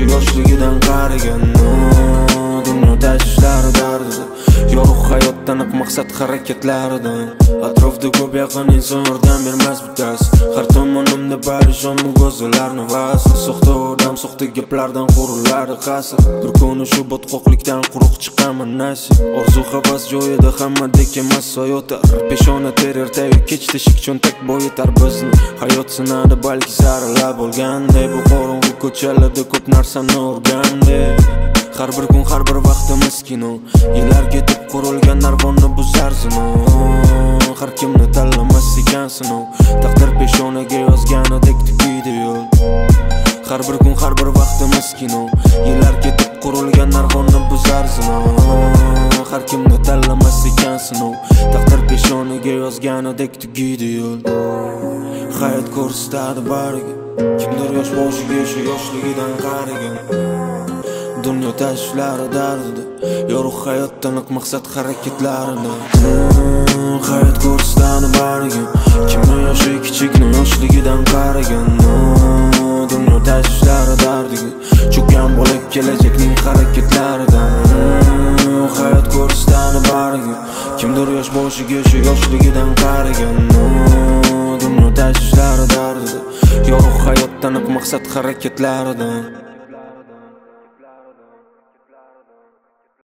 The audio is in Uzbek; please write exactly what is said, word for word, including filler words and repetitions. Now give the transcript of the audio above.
yoshi yoshligidan qarigan. Dunyo tashvishlari dardida, yorug' hayotdan aniq maqsad harakatlaridan. Atrofda ko'p yaqin inson yordam bermas bittasi. Har tomonimda parishon bu go'zallarni vasi. Soxta odam soxta gaplardan quriladi qasr. Bir kuni shu botqoqlikdan quruq chiqaman nasib. Orzu havas joyida hammadek emas soyotar. Peshona ter ertayu kech teshik cho'ntak boyitar bizni. Hayot sinadi balki saralab bo'lganday. Bu qorong'u ko'chalarda ko'p narsani o'rgandik. Har bir kun har bir vaqtimiz kino. Yillar ketib qurilgan narvonni buzar zinov. Har kimni tanlamas ekan sinov. Taqdir peshonaga yozganidek tugaydi yo'l. Har bir kun har bir vaqtimiz kino. Yillar ketib qurilgan narvonni buzar zinov. Har kimni tanlamas ekan sinov. Taqdir peshonaga yozganidek tugaydi yo'l. Hayot ko'rsatadi bariga. Kimdir yosh boshiga shu yoshligidan qarigan. Dunyo tashvishlari dardida, yorug' hayotdan aniq maqsad harakatlarida. Hayot ko'rsatadi bariga. Kimdir yoshi kichikni yoshligidan qarigan. Dunyo tashvishlari dardiga, cho'kkan bo'lib kelajakning harakatlaridan. Hayot ko'rsatadi bariga. Kimdir yosh boshiga shu yoshligidan qarigan. Dunyo tashvishlari dardida, yorug' hayotdan aniq maqsad harakatlaridan.